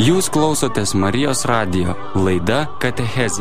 Jūs klausotės Marijos radijo, laida Katechezė.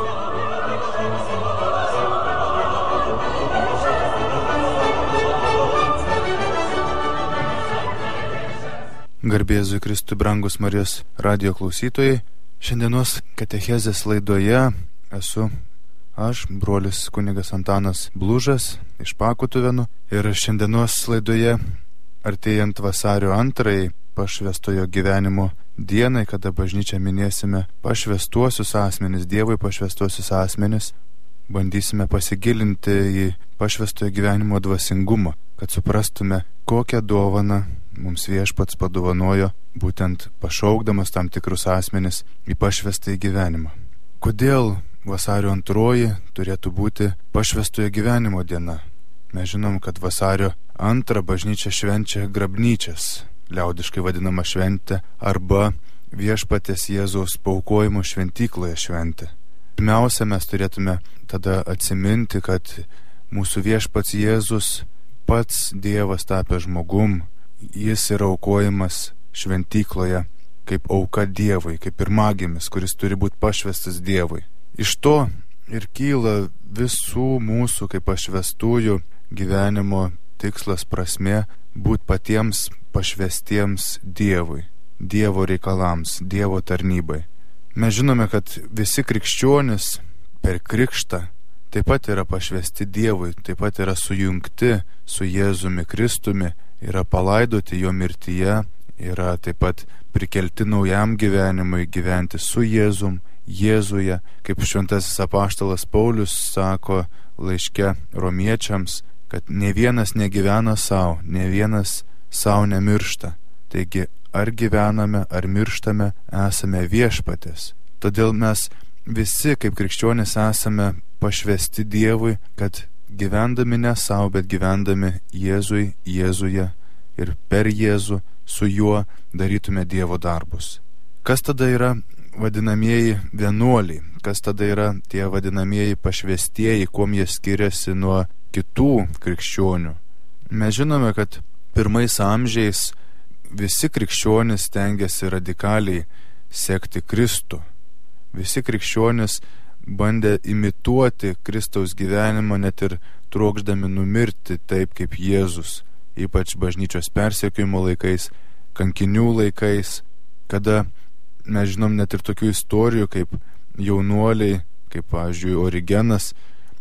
Garbė Jėzui Kristui, brangus Marijos radijo klausytojai. Šiandienos Katechezės laidoje esu aš, brolis kunigas Antanas Blužas iš Pakutuvėnų. Ir šiandienos laidoje, artėjant vasario 2 pašvęstojo gyvenimo dienai, kada bažnyčia minėsime pašvęstuosius asmenis, Dievui pašvęstuosius asmenis, bandysime pasigilinti į pašvęstojo gyvenimo dvasingumą, kad suprastume, kokią dovaną mums Viešpats padovanojo, būtent pašaukdamas tam tikrus asmenis į pašvęstąjį gyvenimą. Kodėl vasario 2 turėtų būti pašvęstojo gyvenimo diena? Mes žinom, kad vasario 2 bažnyčia švenčia grabnyčias, liaudiškai vadinama šventė, arba Viešpaties Jėzaus paaukojimo šventykloje šventė. Pirmiausia, mes turėtume tada atsiminti, kad mūsų Viešpats Jėzus, pats Dievas tapęs žmogum, jis yra aukojimas šventykloje kaip auka Dievui, kaip pirmagimis, kuris turi būti pašvęstas Dievui. Iš to ir kyla visų mūsų kaip pašvęstųjų gyvenimo tikslas, prasmė būti patiems pašvęstiems Dievui, Dievo reikalams, Dievo tarnybai. Mes žinome, kad visi krikščionys per krikštą taip pat yra pašvęsti Dievui, taip pat yra sujungti su Jėzumi Kristumi, yra palaidoti jo mirtyje, yra taip pat prikelti naujam gyvenimui, gyventi su Jėzum, Jėzuje, kaip šventasis apaštalas Paulius sako laiške romiečiams, kad ne vienas negyvena savo, ne vienas savo nemiršta. Taigi, ar gyvename, ar mirštame, esame Viešpatės. Todėl mes visi kaip krikščionys esame pašvęsti Dievui, kad gyvendami ne savo, bet gyvendami Jėzui, Jėzuje ir per Jėzų su juo darytume Dievo darbus. Kas tada yra vadinamieji vienuoliai? Kas tada yra tie vadinamieji pašvęstieji, kuom jie skiriasi nuo kitų krikščionių? Mes žinome, kad pirmais amžiais visi krikščionys stengiasi radikaliai sekti Kristų. Visi krikščionys bandė imituoti Kristaus gyvenimą, net ir trokšdami numirti taip kaip Jėzus, ypač bažnyčios persekiojimo laikais, kankinių laikais, kada mes žinom net ir tokių istorijų, kaip jaunuoliai, kaip pavyzdžiui Origenas,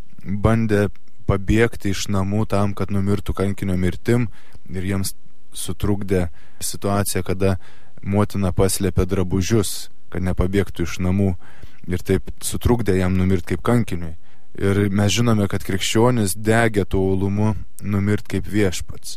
bandė pabėgti iš namų tam, kad numirtų kankinio mirtim, ir jiems sutrukdė situacija, kada motina paslėpė drabužius, kad nepabėgtų iš namų, ir taip sutrukdė jam numirti kaip kankiniui. Ir mes žinome, kad krikščionis degė tuo uolumu numirti kaip Viešpats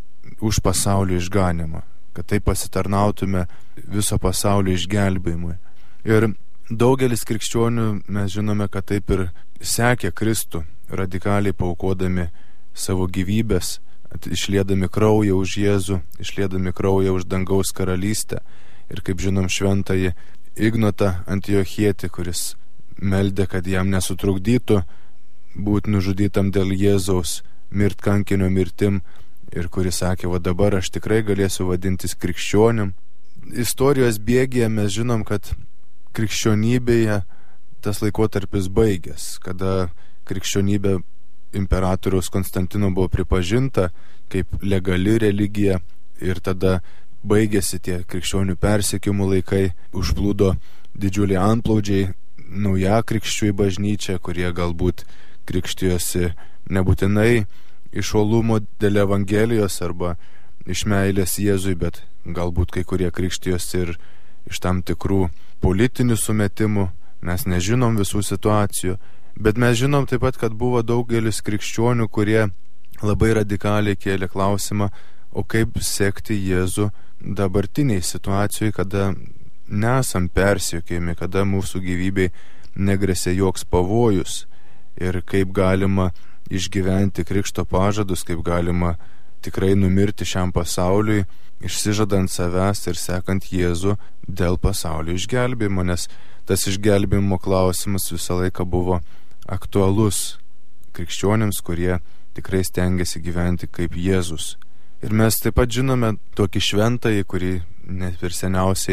už pasaulio išganimą, kad taip pasitarnautume viso pasaulio išgelbėjimui. Ir daugelis krikščionių mes žinome, kad taip ir sekė Kristų, radikaliai paaukodami savo gyvybės, išliedami kraują už Jėzų, išliedami kraują už dangaus karalystę. Ir kaip žinom šventąjį Ignotą Antiochietį, kuris meldė, kad jam nesutrukdytų būti nužudytam dėl Jėzaus, mirt kankinio mirtim, ir kuris sakė, va dabar aš tikrai galėsiu vadintis krikščionim. Istorijos bėgyje mes žinom, kad krikščionybėje tas laikotarpis baigės, kada krikščionybė imperatoriaus Konstantino buvo pripažinta kaip legali religija, ir tada baigėsi tie krikščionių persekiojimų laikai, užplūdo didžiuliai antplūdžiai naujakrikščių į bažnyčią, kurie galbūt krikštijosi nebūtinai iš uolumo dėl Evangelijos arba iš meilės Jėzui, bet galbūt kai kurie krikštijosi ir iš tam tikrų politinių sumetimų. Mes nežinom visų situacijų, bet mes žinom taip pat, kad buvo daugelis krikščionių, kurie labai radikaliai kėlė klausimą, o kaip sekti Jėzų dabartiniai situacijai, kada nesam persekiojami, kada mūsų gyvybei negresia joks pavojus, ir kaip galima išgyventi krikšto pažadus, kaip galima tikrai numirti šiam pasauliui, išsižadant savęs ir sekant Jėzų dėl pasaulio išgelbėjimo, nes tas išgelbėjimo klausimas visą laiką buvo aktualus krikščionims, kurie tikrai stengiasi gyventi kaip Jėzus. Ir mes taip pat žinome tokį šventąjį, kurį net ir seniausiai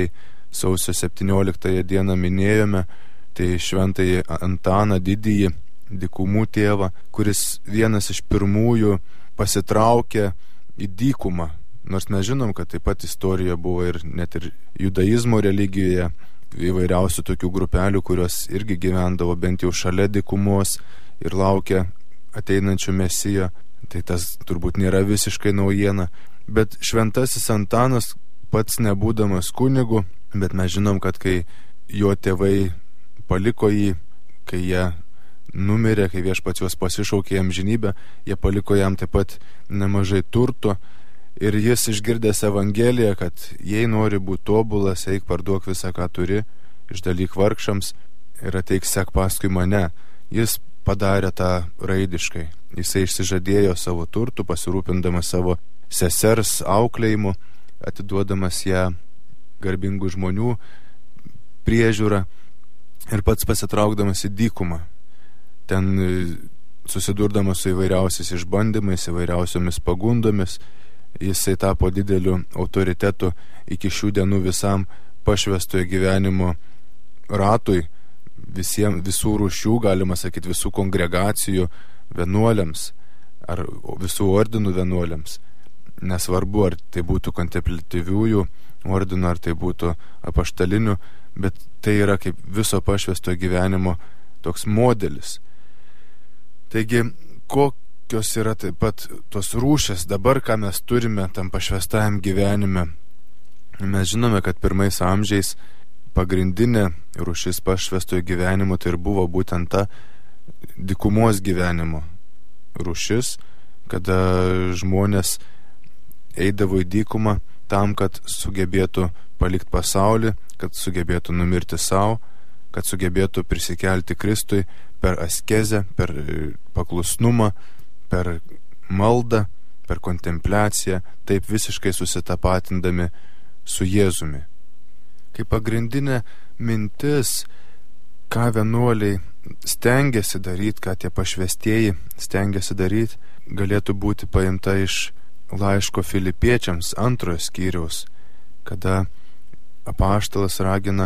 sausio 17 dieną minėjome, tai šventąjį Antaną Didįjį, dykumų tėvą, kuris vienas iš pirmųjų pasitraukė į dykumą. Nors mes žinom, kad taip pat istorija buvo ir net ir judaizmo religijoje įvairiausių tokių grupelių, kurios irgi gyvendavo bent jau šalia dykumos ir laukia ateinančio Mesijo. Tai tas turbūt nėra visiškai naujiena. Bet šventasis Antanas pats nebūdamas kunigu, bet mes žinom, kad kai jo tėvai paliko jį, kai jie numirė, kai Viešpats juos pasišaukė į amžinybę, jie paliko jam taip pat nemažai turto. Ir jis išgirdęs Evangeliją, kad jei nori būti tobulas, eik parduok visą, ką turi, išdalyk vargšams ir ateik sek paskui mane. Jis padarė tą raidiškai. Jisai išsižadėjo savo turtų, pasirūpindamas savo sesers auklėjimu, atiduodamas ją garbingų žmonių priežiūrą ir pats pasitraukdamas į dykumą. Ten susidurdamas su įvairiausiais išbandymais, įvairiausiomis pagundomis, jisai tapo dideliu autoritetu iki šių dienų visam pašvestojo gyvenimo ratui, visų rūšių, galima sakyti, visų kongregacijų vienuoliams ar visų ordinų vienuoliams. Nesvarbu, ar tai būtų kontempliatyviųjų ordinų, ar tai būtų apaštalinių, bet tai yra kaip viso pašvestojo gyvenimo toks modelis. Taigi, kokios yra taip pat tos rūšės dabar, ką mes turime tam pašvestajam gyvenime? Mes žinome, kad pirmais amžiais pagrindinė rūšis pašvestojo gyvenimo tai ir buvo būtent ta dykumos gyvenimo rūšis, kada žmonės eidavo į dykumą tam, kad sugebėtų palikti pasaulį, kad sugebėtų numirti savo, kad sugebėtų prisikelti Kristui per askezę, per paklusnumą, per maldą, per kontempliaciją, taip visiškai susitapatindami su Jėzumi. Kaip pagrindinė mintis, ką vienuoliai stengiasi daryti, ką tie pašvestieji stengiasi daryti, galėtų būti paimta iš laiško Filipiečiams 2 skyriaus, kada apaštalas ragina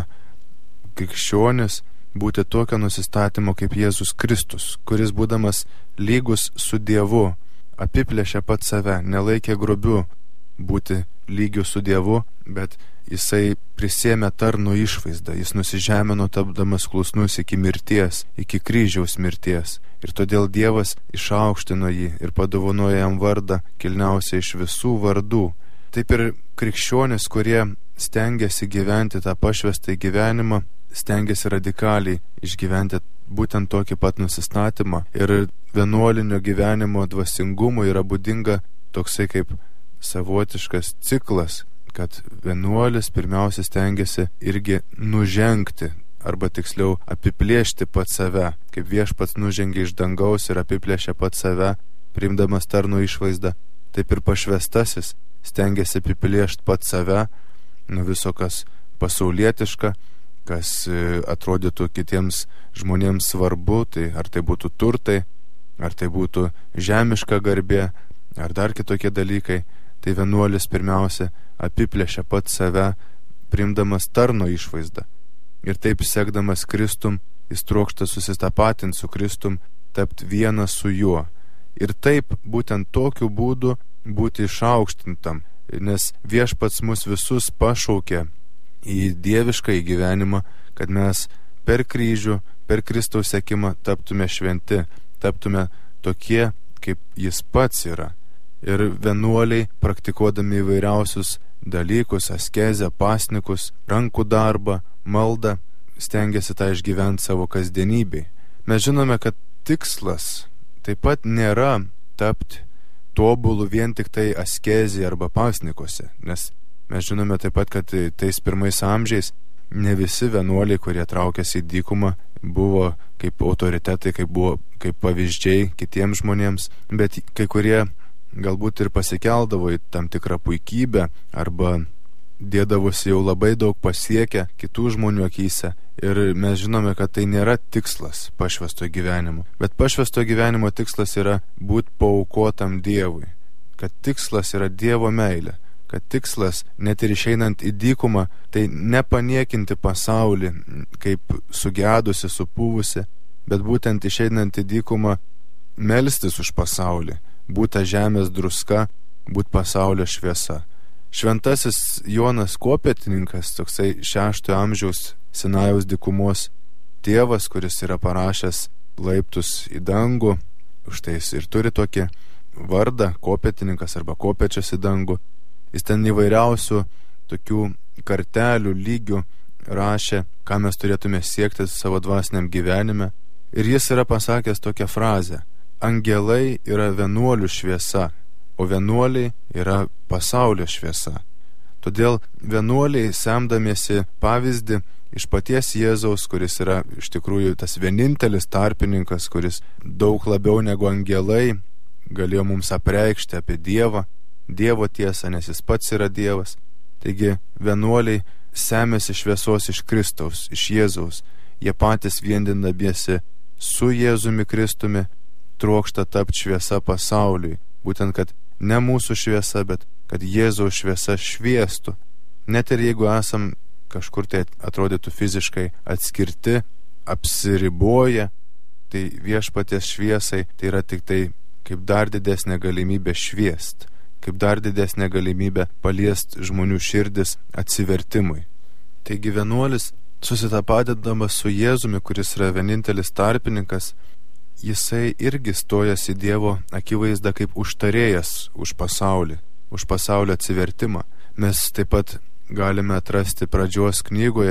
krikščionis būti tokio nusistatymo kaip Jėzus Kristus, kuris būdamas lygus su Dievu apiplėšė pat save, nelaikė grobiu būti lygiu su Dievu, bet jisai prisėmė tarno išvaizdą, jis nusižemino tapdamas klusnus iki mirties, iki kryžiaus mirties. Ir todėl Dievas išaukštino jį ir padovanojo jam vardą kilniausią iš visų vardų. Taip ir krikščionis, kurie stengiasi gyventi tą pašvestą gyvenimą, stengiasi radikaliai išgyventi būtent tokį pat nusistatymą. Ir vienuolinio gyvenimo dvasingumo yra būdinga toksai kaip savotiškas ciklas, kad vienuolis pirmiausia stengiasi irgi nužengti, arba tiksliau apiplėšti pat save, kaip Viešpats nužengė iš dangaus ir apiplėšė pat save, priimdamas tarno išvaizdą, taip ir pašvestasis stengiasi apiplėšti pat save nuo viso, kas pasaulietiška, kas atrodytų kitiems žmonėms svarbu, tai ar tai būtų turtai, ar tai būtų žemiška garbė, ar dar kitokie dalykai, tai vienuolis pirmiausia apiplėšia pat save, priimdamas tarno išvaizdą. Ir taip sekdamas Kristum, jis trokšta susitapatinti su Kristum, tapti vienas su juo. Ir taip būtent tokiu būdu būti išaukštintam, nes Viešpats mus visus pašaukė į dievišką gyvenimą, kad mes per kryžių, per Kristaus sekimą taptume šventi, taptume tokie, kaip jis pats yra. Ir vienuoliai, praktikuodami įvairiausius dalykus, askezę, pasnikus, rankų darbą, maldą, stengiasi tą išgyventi savo kasdienybei. Mes žinome, kad tikslas taip pat nėra tapti tobulų vien tik tai askezėje arba pasnikuose, nes mes žinome taip pat, kad tais pirmais amžiais ne visi vienuoliai, kurie traukėsi į dykumą, buvo kaip autoritetai, kaip pavyzdžiai kitiems žmonėms, bet kai kurie galbūt ir pasikeldavo į tam tikrą puikybę arba dėdavosi jau labai daug pasiekę kitų žmonių akyse. Ir mes žinome, kad tai nėra tikslas pašvesto gyvenimo. Bet pašvesto gyvenimo tikslas yra būti paaukotam Dievui. Kad tikslas yra Dievo meilė. kad tikslas, net ir išeinant į dykumą, tai nepaniekinti pasaulį, kaip sugedusi, supūvusi, bet būtent išeinant į dykumą melstis už pasaulį, būti žemės druska, būti pasaulio šviesa. Šventasis Jonas Kopėtininkas, toksai 6 amžiaus Sinajaus dykumos tėvas, kuris yra parašęs laiptus į dangų, už tai jis ir turi tokį vardą, Kopėtininkas arba Kopėčias į dangų. Jis ten įvairiausių tokių kartelių, lygių rašė, ką mes turėtume siekti savo dvasiniam gyvenime. Ir jis yra pasakęs tokią frazę: angelai yra vienuolių šviesa, o vienuoliai yra pasaulio šviesa. Todėl vienuoliai, semdamiesi pavyzdį iš paties Jėzaus, kuris yra iš tikrųjų tas vienintelis tarpininkas, kuris daug labiau negu angelai galėjo mums apreikšti apie Dievą, Dievo tiesą, nes jis pats yra Dievas. Taigi vienuoliai semėsi šviesos iš Kristaus, iš Jėzaus. Jie patys viendindamiesi su Jėzumi Kristumi trokšta tapti šviesa pasauliui. Būtent, kad ne mūsų šviesa, bet kad Jėzaus šviesa šviestų. Net ir jeigu esam kažkur tai atrodytų fiziškai atskirti, apsiriboję, tai viešpaties šviesai tai yra tik tai kaip dar didesnė galimybė šviest, kaip dar didesnė galimybė paliest žmonių širdis atsivertimui. Taigi vienuolis, susitapatindamas su Jėzumi, kuris yra vienintelis tarpininkas, jisai irgi stojas į Dievo akivaizdą kaip užtarėjas už pasaulį, už pasaulio atsivertimą. Mes taip pat galime atrasti pradžios knygoje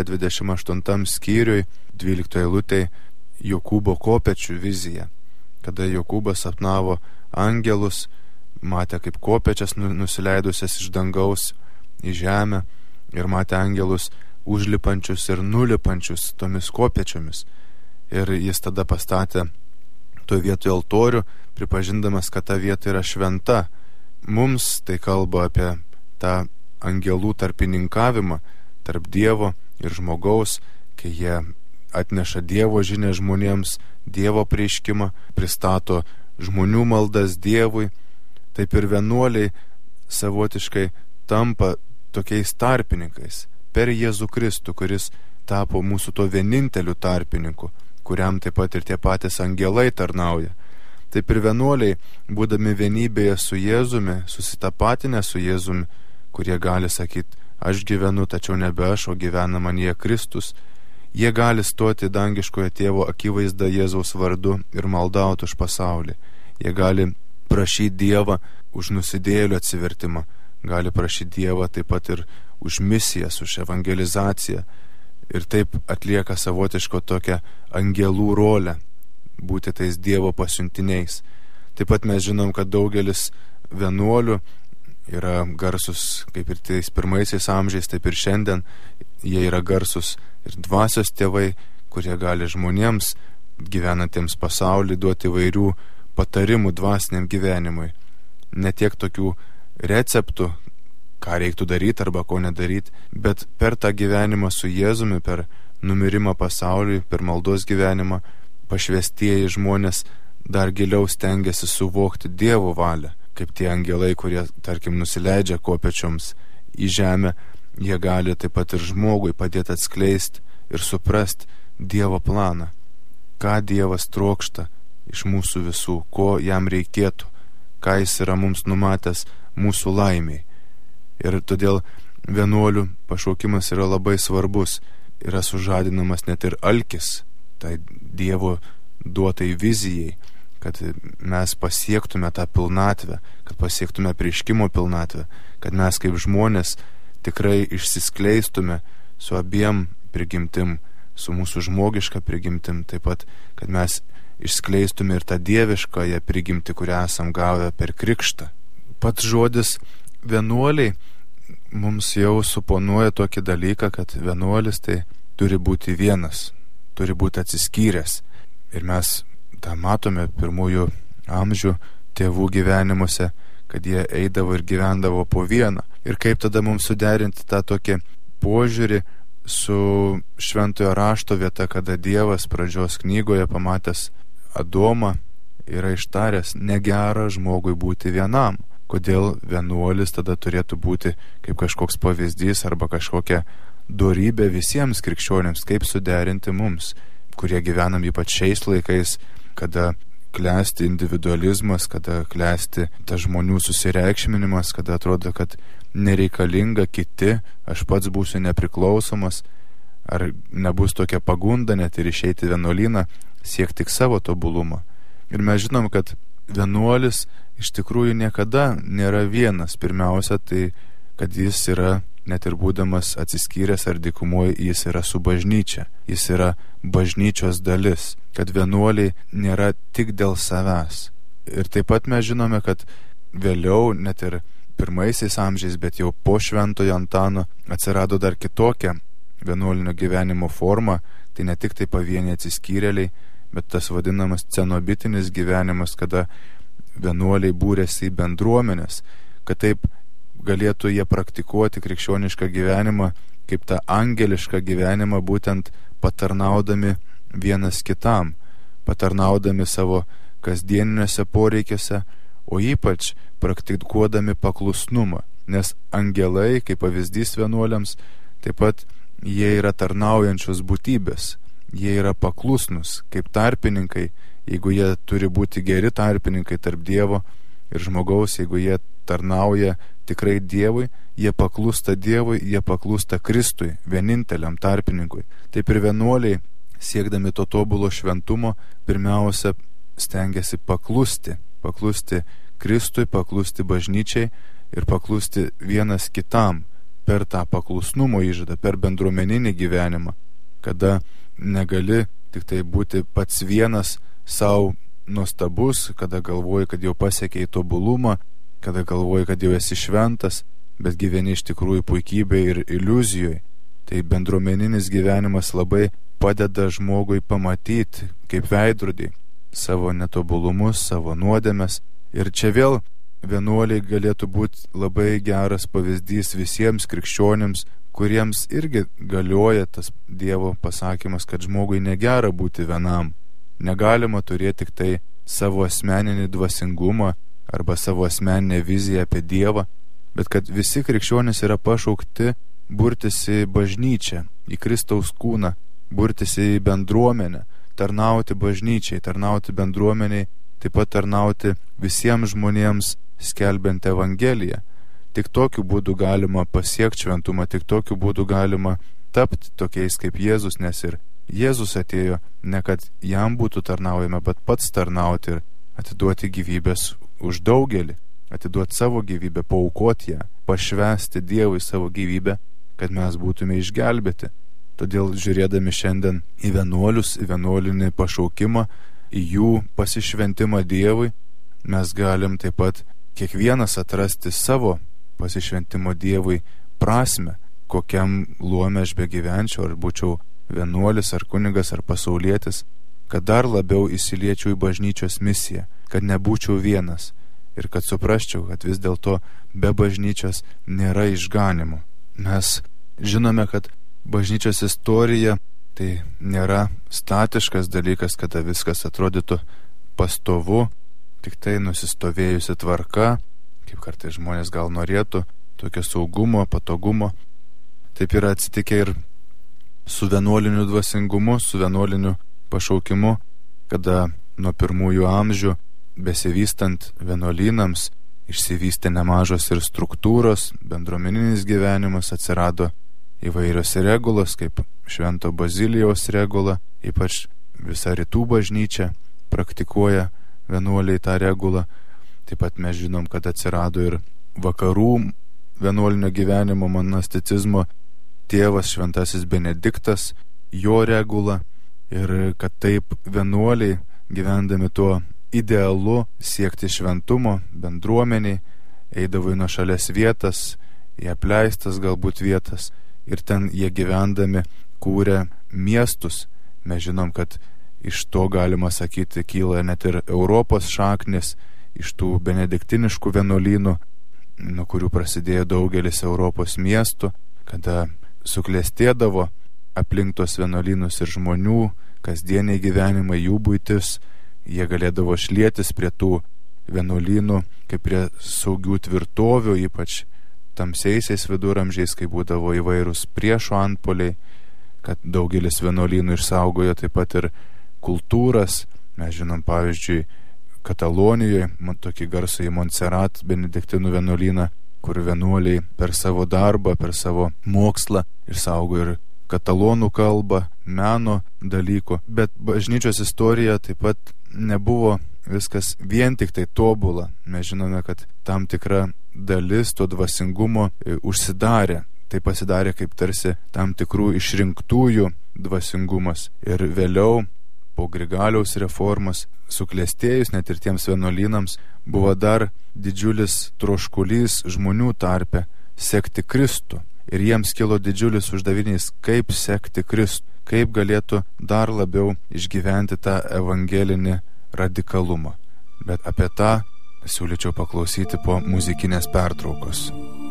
28 skyriui 12 eilutėj Jokūbo kopėčių viziją, kada Jokūbas sapnavo angelus, matė kaip kopėčias nusileidusias iš dangaus į žemę ir matė angelus užlipančius ir nulipančius tomis kopėčiomis. Ir jis tada pastatė toje vietoje altorių, pripažindamas, kad ta vieta yra šventa. Mums tai kalba apie tą angelų tarpininkavimą tarp Dievo ir žmogaus, kai jie atneša Dievo žinią žmonėms, Dievo prieškimą, pristato žmonių maldas Dievui. Taip ir vienuoliai savotiškai tampa tokiais tarpininkais per Jėzų Kristų, kuris tapo mūsų to vieninteliu tarpininku, kuriam taip pat ir tie patys angelai tarnauja. Taip ir vienuoliai, būdami vienybėje su Jėzumi, susitapatinę su Jėzumi, kurie gali sakyti, aš gyvenu, tačiau nebe aš, o gyvena manyje Kristus, jie gali stoti dangiškojo tėvo akivaizdą Jėzaus vardu ir maldauti už pasaulį. Jie gali prašyti Dievą už nusidėjėlių atsivertimą, gali prašyti Dievą taip pat ir už misijas, už evangelizaciją. Ir taip atlieka savotiško tokią angelų rolę, būti tais Dievo pasiuntiniais. Taip pat mes žinom, kad daugelis vienuolių yra garsus, kaip ir tais pirmaisiais amžiais, taip ir šiandien jie yra garsus ir dvasios tėvai, kurie gali žmonėms gyvenantiems pasaulį duoti įvairių patarimų dvasiniam gyvenimui. Ne tiek tokių receptų, ką reiktų daryti arba ko nedaryti, bet per tą gyvenimą su Jėzumi, per numirimą pasauliui, per maldos gyvenimą, pašvestieji žmonės dar giliau stengiasi suvokti Dievo valią, kaip tie angelai, kurie, tarkim, nusileidžia kopėčioms į žemę, jie gali taip pat ir žmogui padėti atskleisti ir suprasti Dievo planą, ką Dievas trokšta iš mūsų visų, ko jam reikėtų, ką jis yra mums numatęs mūsų laimiai. Ir todėl vienuolių pašaukimas yra labai svarbus, yra sužadinamas net ir alkis tai Dievo duotai vizijai, kad mes pasiektume tą pilnatvę, kad pasiektume apreiškimo pilnatvę, kad mes kaip žmonės tikrai išsiskleistume su abiem prigimtim, su mūsų žmogiška prigimtim, taip pat, kad mes išskleistume ir tą dieviškąją prigimtį, kurią esam gavę per krikštą. Pats žodis vienuoliai mums jau suponuoja tokį dalyką, kad vienuolis tai turi būti vienas, turi būti atsiskyręs. Ir mes tą matome pirmųjų amžių tėvų gyvenimuose, kad jie eidavo ir gyvendavo po vieną. Ir kaip tada mums suderinti tą tokį požiūrį su šventojo rašto vieta, kada Dievas pradžios knygoje pamatęs Adomą yra ištaręs, negera žmogui būti vienam. kodėl vienuolis tada turėtų būti kaip kažkoks pavyzdys arba kažkokia dorybė visiems krikščionėms, kaip suderinti mums, kurie gyvenam ypač šiais laikais, kada klesti individualizmas, kada klesti tas žmonių susireikšminimas, kada atrodo, kad nereikalinga kiti, aš pats būsiu nepriklausomas, ar nebus tokia pagunda net ir išeiti vienuolyną, siekti tik savo tobulumą. Ir mes žinom, kad vienuolis iš tikrųjų niekada nėra vienas. Pirmiausia, tai kad jis yra, net ir būdamas atsiskyręs ar dykumoje, jis yra su bažnyčia. Jis yra bažnyčios dalis. Kad vienuoliai nėra tik dėl savęs. Ir taip pat mes žinome, kad vėliau, net ir pirmaisiais amžiais, bet jau po Šventojo Antano atsirado dar kitokia vienuolinio gyvenimo forma. Tai ne tik tai pavieniai atsiskyrėliai, bet tas vadinamas cenobitinis gyvenimas, kada vienuoliai būrėsi į bendruomenės, kad taip galėtų jie praktikuoti krikščionišką gyvenimą, kaip tą angelišką gyvenimą, būtent patarnaudami vienas kitam, patarnaudami savo kasdieniniuose poreikiuose, o ypač praktikuodami paklusnumą, nes angelai, kaip pavyzdys vienuoliams, taip pat jie yra tarnaujančios būtybės, jie yra paklusnus kaip tarpininkai, jeigu jie turi būti geri tarpininkai tarp Dievo ir žmogaus, jeigu jie tarnauja tikrai Dievui, jie paklūsta Dievui, jie paklūsta Kristui, vieninteliam tarpininkui. Taip ir vienuoliai, siekdami to tobulo šventumo, pirmiausia stengiasi paklusti Kristui, paklusti bažnyčiai ir paklusti vienas kitam per tą paklusnumo įžadą, per bendruomeninį gyvenimą, kada negali tik tai būti pats vienas savo nuostabus, kada galvoji, kad jau pasiekei tobulumą, kada galvoji, kad jau esi šventas, bet gyveni iš tikrųjų puikybėje ir iliuzijoje. Tai bendruomeninis gyvenimas labai padeda žmogui pamatyti kaip veidrodį savo netobulumus, savo nuodėmes. Ir čia vėl vienuoliai galėtų būti labai geras pavyzdys visiems krikščionims, kuriems irgi galioja tas Dievo pasakymas, kad žmogui negera būti vienam. Negalima turėti tik tai savo asmeninį dvasingumą arba savo asmeninę viziją apie Dievą, bet kad visi krikščionys yra pašaukti burtis į bažnyčią, į Kristaus kūną, burtis į bendruomenę, tarnauti bažnyčiai, tarnauti bendruomeniai, taip pat tarnauti visiems žmonėms skelbiant Evangeliją. Tik tokiu būdu galima pasiekti šventumą, tik tokiu būdu galima tapti tokiais kaip Jėzus, nes ir Jėzus atėjo ne kad jam būtų tarnaujama, bet pats tarnauti ir atiduoti gyvybės už daugelį, atiduoti savo gyvybę, paaukoti ją, pašvęsti Dievui savo gyvybę, kad mes būtume išgelbėti. Todėl žiūrėdami šiandien į vienuolius, į vienuolinį pašaukimą, į jų pasišventimą Dievui, mes galim taip pat kiekvienas atrasti savo pasišventimo Dievui prasme, kokiam luome aš begyvenčiau, ar būčiau vienuolis, ar kunigas, ar pasaulietis, kad dar labiau įsiliečiau į bažnyčios misiją, kad nebūčiau vienas ir kad suprasčiau, kad vis dėlto be bažnyčios nėra išganimo. Mes žinome, kad bažnyčios istorija tai nėra statiškas dalykas, kada viskas atrodytų pastovu, tik tai nusistovėjusi tvarka, kaip kartais žmonės gal norėtų, tokio saugumo, patogumo. Taip yra atsitikę ir su vienuoliniu dvasingumu, su vienuoliniu pašaukimu, kada nuo pirmųjų amžių besivystant vienuolynams išsivystė nemažos ir struktūros, bendruomeninis gyvenimas, atsirado įvairios regulos, kaip Švento Bazilijaus regula, ypač visa rytų bažnyčia praktikuoja vienuoliai tą regulą. Taip pat mes žinom, kad atsirado ir vakarų vienuolinio gyvenimo monasticizmo tėvas Šventasis Benediktas, jo regula, ir kad taip vienuoliai gyvendami tuo idealu siekti šventumo bendruomeniai, eidavo į nuošales vietas, į apleistas galbūt vietas, ir ten jie gyvendami kūrė miestus. Mes žinom, kad iš to galima sakyti kyla net ir Europos šaknis, iš tų benediktiniškų vienuolynų, nuo kurių prasidėjo daugelis Europos miestų, kada suklestėdavo aplink tos vienuolynus ir žmonių kasdieniai gyvenimai, jų buitis, jie galėdavo šlietis prie tų vienuolynų kaip prie saugių tvirtovių, ypač tamsiaisiais viduramžiais, kai būdavo įvairūs priešo antpoliai, kad daugelis vienuolynų išsaugojo taip pat ir kultūras. Mes žinom, pavyzdžiui, Katalonijoje, tokį garsųjį Montserrat benediktinų vienuolyną, kur vienuoliai per savo darbą, per savo mokslą išsaugo ir katalonų kalbą, meno dalykų. Bet bažnyčios istorija taip pat nebuvo viskas vien tik tai tobula. Mes žinome, kad tam tikra dalis to dvasingumo užsidarė. Tai pasidarė kaip tarsi tam tikrų išrinktųjų dvasingumas. Ir vėliau, po Grigaliaus reformos, suklestėjus net ir tiems vienuolynams, buvo dar didžiulis troškulys žmonių tarpe sekti Kristų. Ir jiems kilo didžiulis uždavinys, kaip sekti Kristų, kaip galėtų dar labiau išgyventi tą evangelinį radikalumą. Bet apie tą siūlyčiau paklausyti po muzikinės pertraukos.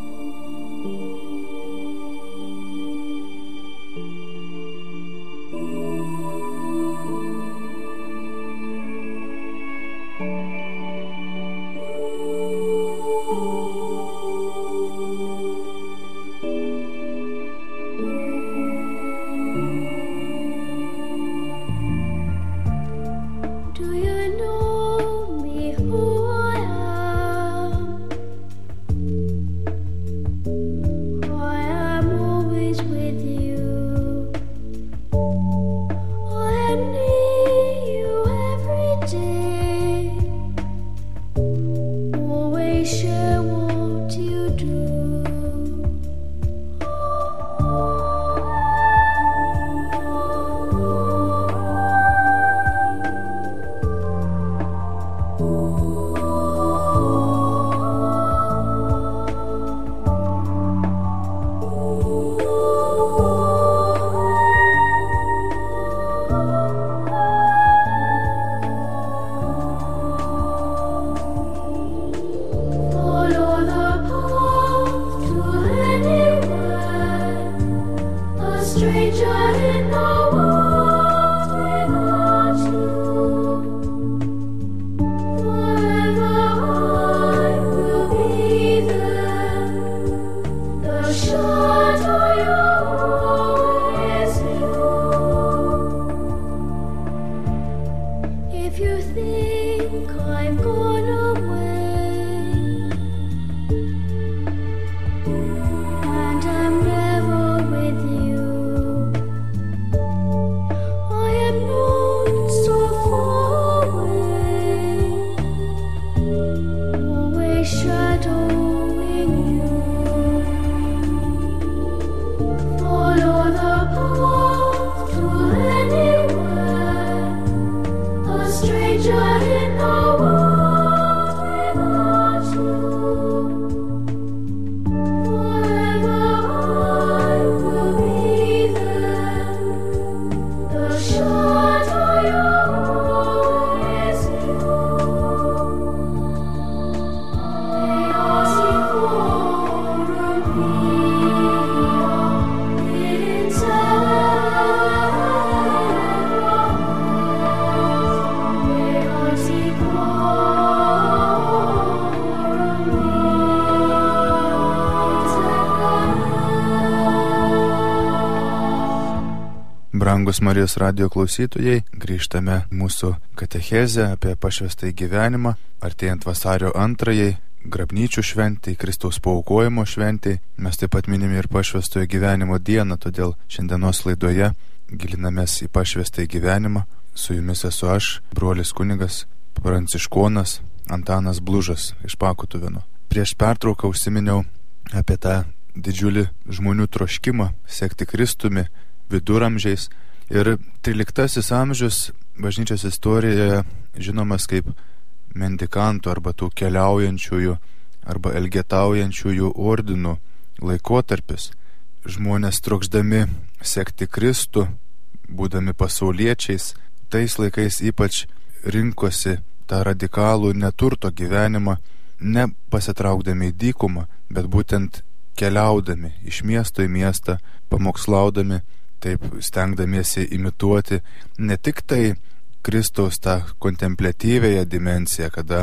Brangus Marijos radijo klausytojai, grįžtame mūsų katechezę apie pašvęstąjį gyvenimą, artėjant vasario 2-ajai, grabnyčių šventai, Kristaus paaukojimo šventai. Mes taip pat minime ir pašvęstojo gyvenimo dieną, todėl šiandienos laidoje gilinamės į pašvęstąjį gyvenimą. Su jumis esu aš, brolis kunigas pranciškonas Antanas Blužas iš Pakutuvėnų. Prieš pertrauką užsiminiau apie tą didžiulį žmonių troškimą sekti Kristumi viduramžiais. Ir 13 amžius bažnyčios istorijoje žinomas kaip mendikantų arba tų keliaujančiųjų arba elgetaujančiųjų ordinų laikotarpis. Žmonės trokšdami sekti Kristų, būdami pasauliečiais, tais laikais ypač rinkosi tą radikalų neturto gyvenimą, ne pasitraukdami į dykumą, bet būtent keliaudami iš miesto į miestą, pamokslaudami, taip stengdamiesi imituoti ne tik tai Kristaus tą kontempliatyvėją dimensiją, kada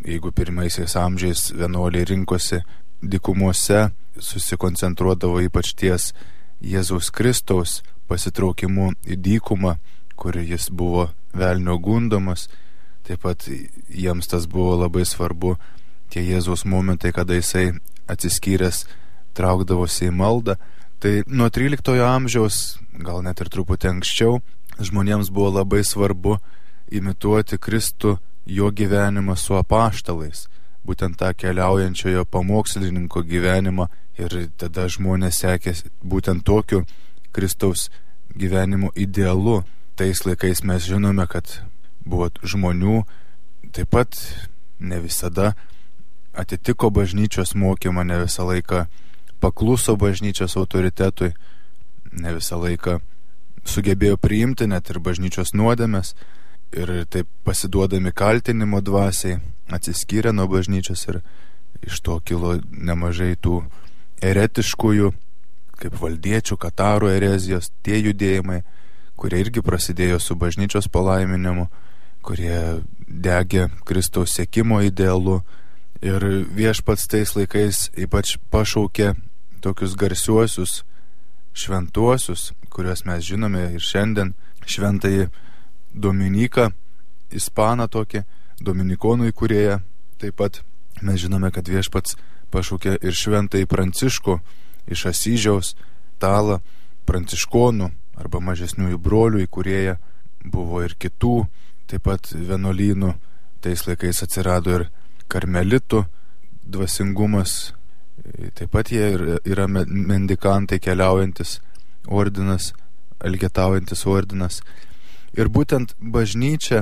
jeigu pirmaisiais amžiais vienuoliai rinkosi dykumose, susikoncentruodavo ypač ties Jėzaus Kristaus pasitraukimu į dykumą, kur jis buvo velnio gundomas. Taip pat jiems tas buvo labai svarbu, tie Jėzaus momentai, kada jisai atsiskyręs traukdavosi į maldą. Tai nuo 13 amžiaus, gal net ir truputį anksčiau, žmonėms buvo labai svarbu imituoti Kristų, jo gyvenimą su apaštalais, būtent tą keliaujančiojo pamokslininko gyvenimą, ir tada žmonės sekė būtent tokiu Kristaus gyvenimo idealu. Tais laikais mes žinome, kad buvo žmonių, taip pat ne visada atitiko bažnyčios mokymą, ne visą laiką pakluso bažnyčios autoritetui, ne visą laiką sugebėjo priimti net ir bažnyčios nuodėmes, ir taip pasiduodami kaltinimo dvasiai atsiskyrė nuo bažnyčios, ir iš to kilo nemažai tų eretiškųjų, kaip valdiečių, katarų erezijos, tie judėjimai, kurie irgi prasidėjo su bažnyčios palaiminimu, kurie degė Kristaus sekimo idealu. Ir Viešpats tais laikais ypač pašaukė tokius garsiuosius šventuosius, kuriuos mes žinome ir šiandien, šventąjį Dominiką, ispaną tokį, dominikonų įkūrėją. Taip pat mes žinome, kad Viešpats pašaukė ir šventąjį Pranciškų iš Asyžiaus, talą pranciškonų arba mažesniųjų brolių įkūrėją. Buvo ir kitų, taip pat vienuolynų. Tais laikais atsirado ir karmelitų dvasingumas. Taip pat jie yra mendikantai, keliaujantis ordinas, elgetaujantis ordinas. Ir būtent bažnyčia,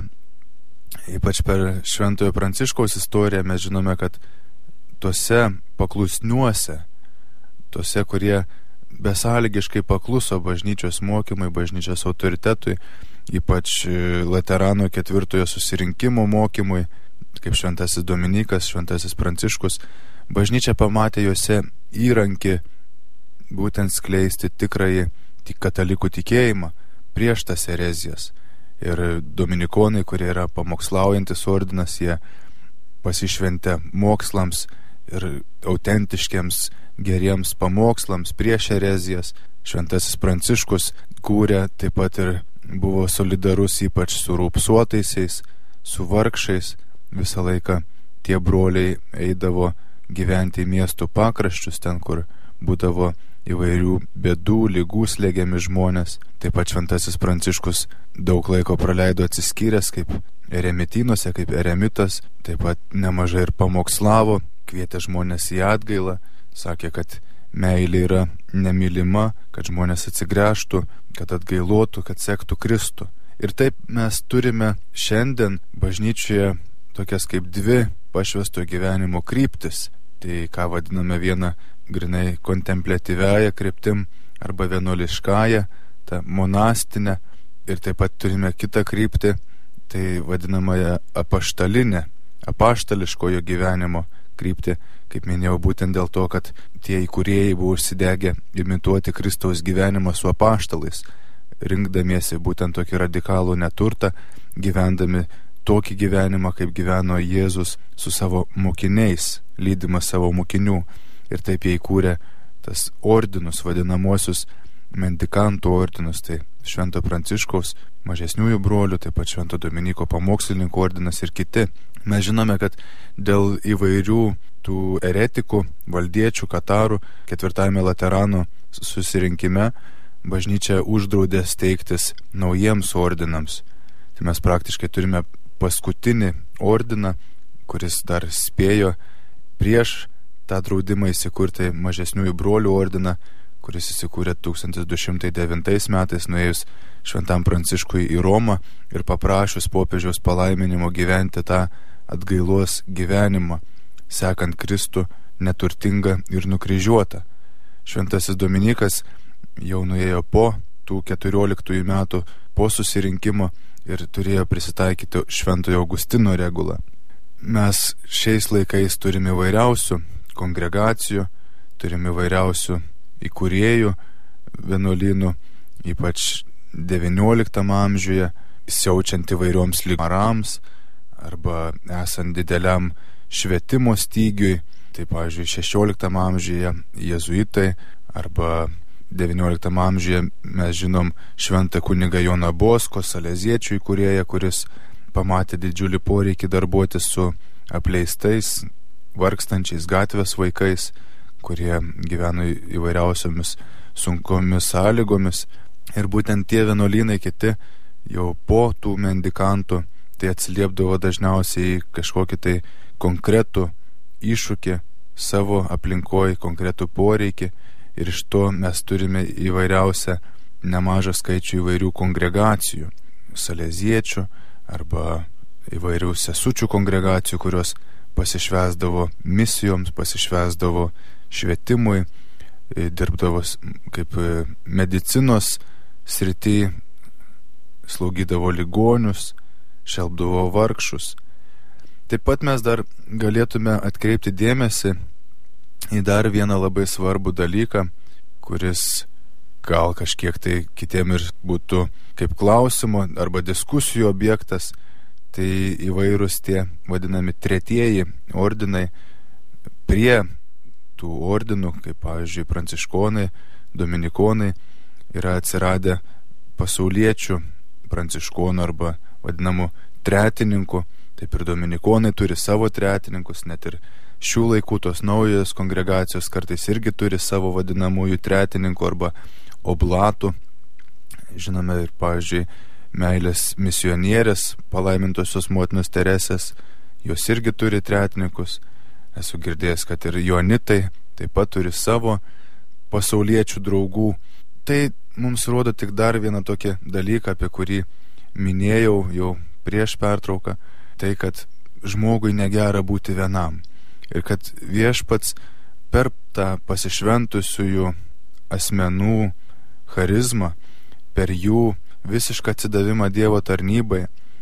ypač per šventojo Pranciškaus istoriją, mes žinome, kad tose paklusniuose, tose, kurie besąlygiškai pakluso bažnyčios mokymai, bažnyčios autoritetui, ypač Laterano 4 susirinkimo mokymui, kaip šventasis Dominikas, šventasis Pranciškus, bažnyčia pamatė juose įrankį būtent skleisti tikrąjį katalikų tikėjimą prieš tas erezijas. Ir dominikonai, kurie yra pamokslaujantis ordinas, jie pasišventė mokslams ir autentiškiams geriems pamokslams prieš erezijas. Šventasis Pranciškus kūrė, taip pat ir buvo solidarus ypač su raupsuotaisiais, su vargšais. Visą laiką tie broliai eidavo gyventi į miestų pakraščius, ten, kur būdavo įvairių bėdų, ligų slegiami žmonės. Taip pat šventasis Pranciškus daug laiko praleido atsiskyręs kaip eremitynuose, kaip eremitas. Taip pat nemažai ir pamokslavo, kvietė žmonės į atgailą, sakė, kad meilė yra nemylima, kad žmonės atsigręžtų, kad atgailotų, kad sektų Kristų. Ir taip mes turime šiandien bažnyčioje tokias kaip dvi pašvęsto gyvenimo kryptis. Tai ką vadiname vieną grinai kontempliatyviąją kryptim arba vienuoliškąją, tą monastinę. Ir taip pat turime kitą kryptį, tai vadinamąją apaštalinę, apaštališkojo gyvenimo kryptį. Kaip minėjau, būtent dėl to, kad tie įkūrėjai buvo užsidegę imituoti Kristaus gyvenimą su apaštalais, rinkdamiesi būtent tokį radikalų neturtą, gyvendami tokį gyvenimą, kaip gyveno Jėzus su savo mokiniais, lydimas savo mokinių. Ir taip jie įkūrė tas ordinus, vadinamosius mendikantų ordinus, tai Švento Pranciškaus, mažesniųjų brolių, taip pat Švento Dominiko pamokslininkų ordinas ir kiti. Mes žinome, kad dėl įvairių tų eretikų, valdiečių, katarų 4 Laterano susirinkime bažnyčia uždraudė steigtis naujiems ordinams. Tai mes praktiškai turime paskutinį ordiną, kuris dar spėjo prieš tą draudimą įsikurti mažesniųjų brolių ordiną, kuris įsikūrė 1209 metais, nuėjus Šventam Pranciškui į Romą ir paprašius popiežiaus palaiminimo gyventi tą atgailos gyvenimą, sekant Kristų neturtingą ir nukryžiuotą. Šventasis Dominikas jau nuėjo po tų 14 metų po susirinkimo ir turėjo prisitaikyti Šventojo Augustino regulą. Mes šiais laikais turime įvairiausių kongregacijų, turime įvairiausių įkūrėjų vienuolynų, ypač XIX amžiuje, siaučiant įvairioms ligarams arba esant dideliam švietimo stygiui. Tai, pavyzdžiui, 16 amžiuje jėzuitai arba 19 amžiuje mes žinom šventą kunigą Joną Bosko, saleziečių įkūrėją, kuris pamatė didžiulį poreikį darbuotis su apleistais, vargstančiais gatvės vaikais, kurie gyveno įvairiausiomis sunkomis sąlygomis. Ir būtent tie vienuolynai kiti jau po tų mendikantų tai atsiliepdavo dažniausiai kažkokį tai konkretų iššūkį savo aplinkoje, konkretų poreikį, ir iš to mes turime įvairiausią nemažą skaičių įvairių kongregacijų, saleziečių arba įvairių sesučių kongregacijų, kurios pasišvęsdavo misijoms, pasišvęsdavo švietimui, dirbdavo kaip medicinos srity, slaugydavo ligonius, šelpdavo vargšus. Taip pat mes dar galėtume atkreipti dėmesį į dar vieną labai svarbų dalyką, kuris gal kažkiek tai kitiem ir būtų kaip klausimo arba diskusijų objektas. Tai įvairūs tie vadinami tretieji ordinai. Prie tų ordinų, kaip pavyzdžiui pranciškonai, dominikonai, yra atsiradę pasauliečių pranciškonų arba vadinamų tretininkų. Taip ir dominikonai turi savo tretininkus, net ir šių laikų tos naujos kongregacijos kartais irgi turi savo vadinamųjų tretininkų arba oblatų. Žinome ir, pavyzdžiui, meilės misionierės, palaimintosios motinos Teresės, jos irgi turi tretininkus. Esu girdėjęs, kad ir joanitai taip pat turi savo pasauliečių draugų. Tai mums rodo tik dar vieną tokį dalyką, apie kurį minėjau jau prieš pertrauką. Tai, kad žmogui negera būti vienam. Ir kad viešpats per tą pasišventusiųjų asmenų charizmą, per jų visišką atsidavimą Dievo tarnybai,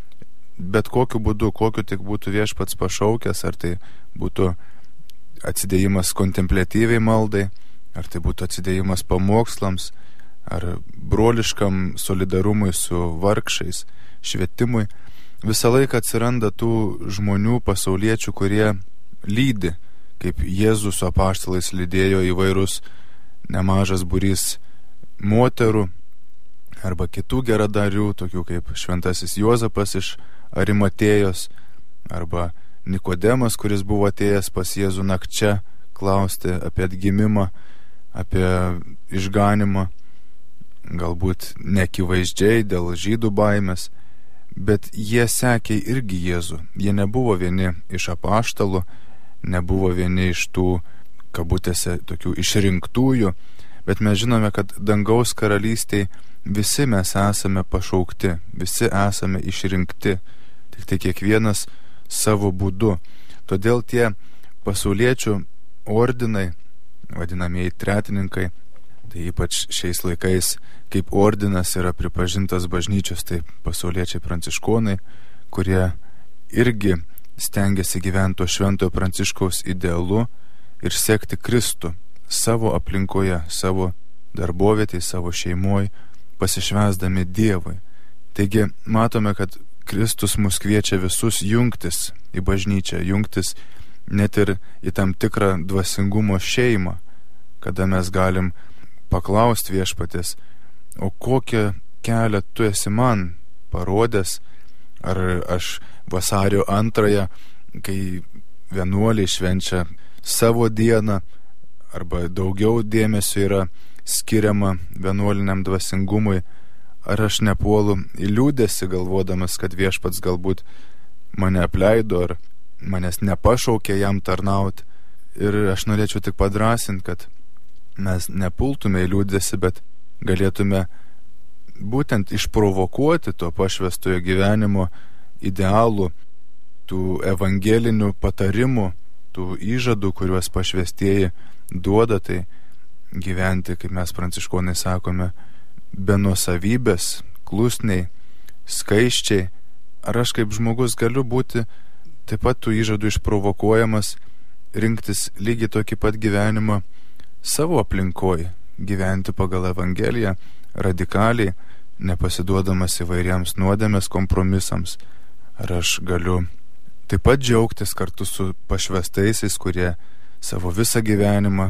bet kokiu būdu, kokiu tik būtų viešpats pašaukęs, ar tai būtų atsidėjimas kontempliatyviai maldai, ar tai būtų atsidėjimas pamokslams, ar broliškam solidarumui su vargšais, švietimui, visą laiką atsiranda tų žmonių pasauliečių, kurie lydi, kaip Jėzus su apaštalais lydėjo įvairūs nemažas būrys moterų arba kitų geradarių, tokių kaip šventasis Juozapas iš Arimatėjos arba Nikodemas, kuris buvo atėjęs pas Jėzų nakčia klausti apie atgimimą, apie išganimą, galbūt neakivaizdžiai dėl žydų baimės, bet jie sekė irgi Jėzų. Jie nebuvo vieni iš apaštalų, nebuvo vieni iš tų, kabutėse, tokių išrinktųjų, bet mes žinome, kad dangaus karalystėje visi mes esame pašaukti, visi esame išrinkti, tik tai kiekvienas savo būdu. Todėl tie pasauliečių ordinai, vadinamieji tretininkai, tai ypač šiais laikais, kaip ordinas yra pripažintas bažnyčios, tai pasauliečiai pranciškonai, kurie irgi stengiasi gyventi šventojo Pranciškaus idealu ir sekti Kristų savo aplinkoje, savo darbovietėje, savo šeimoje, pasišvęsdami Dievui. Taigi matome, kad Kristus mus kviečia visus jungtis į bažnyčią, jungtis net ir į tam tikrą dvasingumo šeimą, kada mes galim paklausti viešpaties, o kokią kelią tu esi man parodęs, ar aš vasario 2, kai vienuoliai švenčia savo dieną, arba daugiau dėmesio yra skiriama vienuoliniam dvasingumui, ar aš nepuolu į liūdesį galvodamas, kad viešpats galbūt mane apleido, ar manęs nepašaukė jam tarnauti. Ir aš norėčiau tik padrąsinti, kad mes nepultume į liūdesį, bet galėtume būtent išprovokuoti to pašvęstojo gyvenimo idealų, tų evangelinių patarimų, tų įžadų, kuriuos pašvęstieji duoda, tai gyventi, kaip mes pranciškonai sakome, be nuosavybės, klusniai, skaiščiai. Ar aš kaip žmogus galiu būti taip pat tų įžadų išprovokuojamas, rinktis lygiai tokį pat gyvenimą savo aplinkoje, gyventi pagal Evangeliją, radikaliai, nepasiduodamas įvairiems nuodėmės kompromisams. Ar aš galiu taip pat džiaugtis kartu su pašvestaisiais, kurie savo visą gyvenimą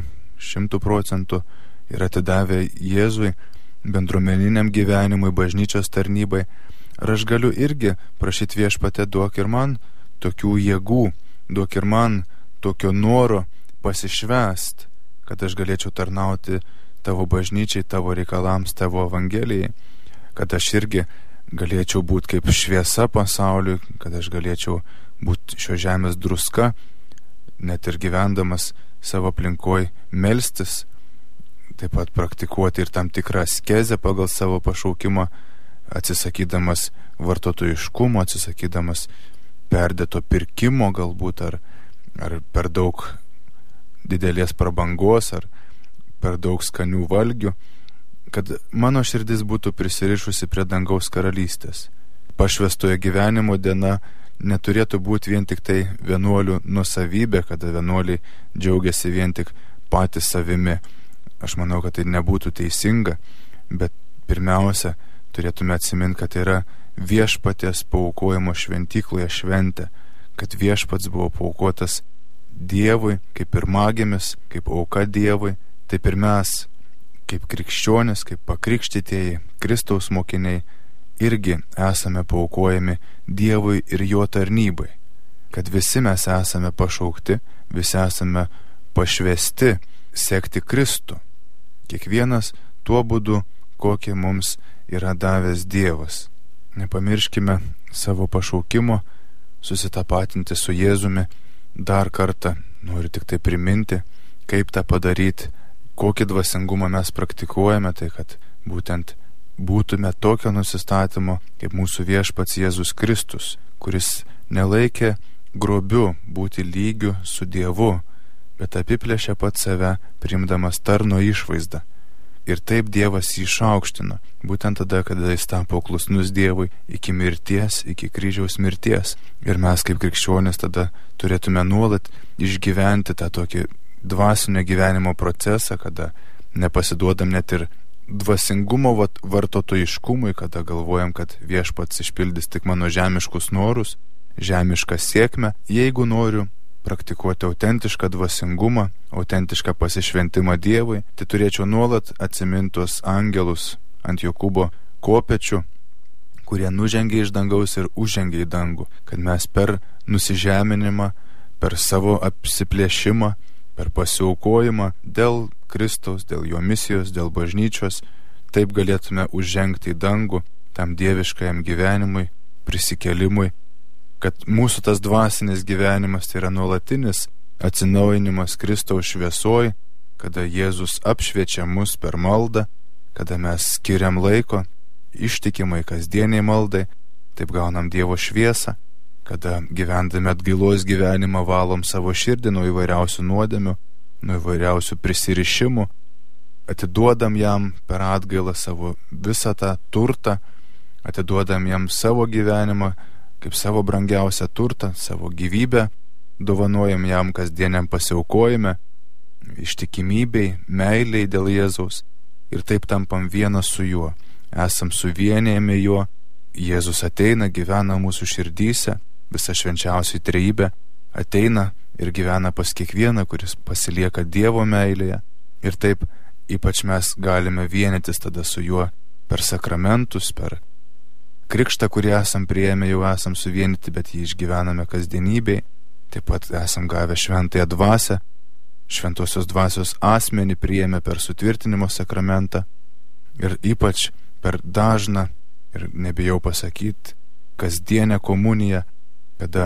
100% yra atidavę Jėzui, bendruomeniniam gyvenimui, bažnyčios tarnybai. Ar aš galiu irgi prašyti Viešpatie, duok ir man tokių jėgų, duok ir man tokio noro pasišvęst, kad aš galėčiau tarnauti tavo bažnyčiai, tavo reikalams, tavo evangelijai, kad aš irgi galėčiau būti kaip šviesa pasauliui, kad aš galėčiau būti šio žemės druska, net ir gyvendamas savo aplinkoj melstis, taip pat praktikuoti ir tam tikrą askezę pagal savo pašaukimą, atsisakydamas vartotojiškumo, atsisakydamas perdėto pirkimo galbūt, ar per daug didelės prabangos, ar per daug skanių valgių, kad mano širdis būtų prisirišusi prie dangaus karalystės. Pašvestojo gyvenimo diena neturėtų būti vien tik tai vienuolių nuosavybė, kada vienuoliai džiaugiasi vien tik patys savimi. Aš manau, kad tai nebūtų teisinga, bet pirmiausia, turėtume atsiminti, kad yra viešpaties paaukojimo šventykloje šventė, kad viešpats buvo paaukotas Dievui, kaip pirmagimis, kaip auka Dievui, taip ir mes, kaip krikščionys, kaip pakrikštytieji, Kristaus mokiniai, irgi esame paaukojami Dievui ir jo tarnybai, kad visi mes esame pašaukti, visi esame pašvesti sekti Kristų, kiekvienas tuo būdu, kokį mums yra davęs Dievas. Nepamirškime savo pašaukimo, susitapatinti su Jėzumi. Dar kartą noriu tik tai priminti, kaip tą padaryti, kokį dvasingumą mes praktikuojame, tai kad būtent būtume tokio nusistatymo, kaip mūsų viešpats Jėzus Kristus, kuris nelaikė grobiu būti lygiu su Dievu, bet apiplėšė pat save, priimdamas tarno išvaizdą. Ir taip Dievas jį išaukštino, būtent tada, kada jis tapo klusnus Dievui iki mirties, iki kryžiaus mirties. Ir mes kaip krikščionys tada turėtume nuolat išgyventi tą tokį dvasinio gyvenimo procesą, kada nepasiduodam net ir dvasingumo vartotojiškumui, kada galvojam, kad viešpats išpildys tik mano žemiškus norus, žemišką sėkmę. Jeigu noriu praktikuoti autentišką dvasingumą, autentišką pasišventimą Dievui, tai turėčiau nuolat atsimintus angelus ant Jokūbo kopečių, kurie nužengė iš dangaus ir užžengė į dangų, kad mes per nusižeminimą, per savo apsiplėšimą, per pasiaukojimą dėl Kristaus, dėl jo misijos, dėl bažnyčios, taip galėtume užžengti į dangų, tam dieviškajam gyvenimui, prisikelimui, kad mūsų tas dvasinis gyvenimas tai yra nuolatinis atsinaujinimas Kristaus šviesoj, kada Jėzus apšviečia mus per maldą, kada mes skiriam laiko ištikimai kasdieniai maldai, taip gaunam Dievo šviesą, kada gyvendami atgailos gyvenimą valom savo širdį nuo įvairiausių nuodėmių, nuo įvairiausių prisirišimų, atiduodam jam per atgailą savo visą tą turtą, atiduodam jam savo gyvenimą, kaip savo brangiausią turtą, savo gyvybę, dovanojam jam kasdieniam pasiaukojime, ištikimybei, meiliai dėl Jėzaus ir taip tampam vienas su juo, esam suvienijami juo, Jėzus ateina, gyvena mūsų širdyse, visa švenčiausioji trejybė ateina ir gyvena pas kiekvieną, kuris pasilieka Dievo meilėje ir taip ypač mes galime vienytis tada su juo per sakramentus, per krikštą, kurį esam priėmę, jau esam suvienyti, bet jį išgyvename kasdienybėj. Taip pat esam gavę šventąją dvasią, šventosios dvasios asmenį priėmę per sutvirtinimo sakramentą ir ypač per dažną, ir nebijau pasakyti, kasdienę komuniją, kada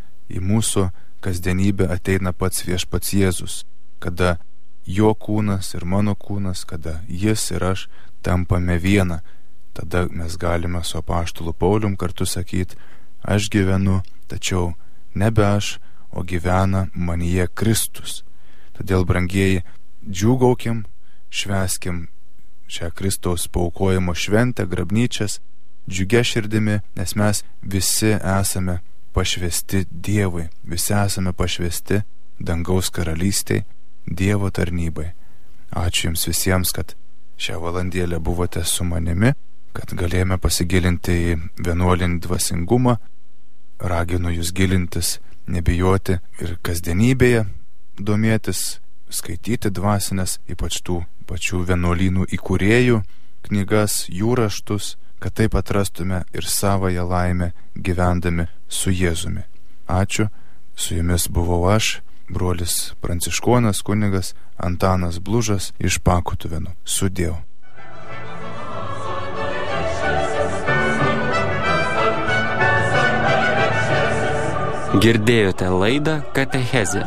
į mūsų kasdienybę ateina pats viešpats Jėzus, kada jo kūnas ir mano kūnas, kada jis ir aš tampame viena. Tada mes galime su apaštulu Paulium kartu sakyti, aš gyvenu, tačiau nebe aš, o gyvena manyje Kristus. Todėl, brangieji, džiūgaukim, švęskim šią Kristaus paaukojimo šventę, grabnyčias, džiugia širdimi, nes mes visi esame pašvesti Dievui, visi esame pašvesti dangaus karalystiai, Dievo tarnybai. Ačiū Jums visiems, kad šią valandėlę buvote su manimi, kad galėjome pasigilinti į vienuolinį dvasingumą raginu jūs gilintis, nebijoti ir kasdienybėje domėtis, skaityti dvasinės, ypač tų pačių vienuolynų įkūrėjų knygas, jų raštus, kad taip atrastume ir savąją laimę gyvendami su Jėzumi. Ačiū, su jumis buvau aš, brolis pranciškonas kunigas Antanas Blužas iš Pakutuvėnų. Sudiev. Girdėjote laidą Katechezė.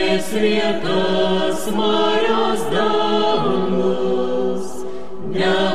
Vietos, Marios dangus,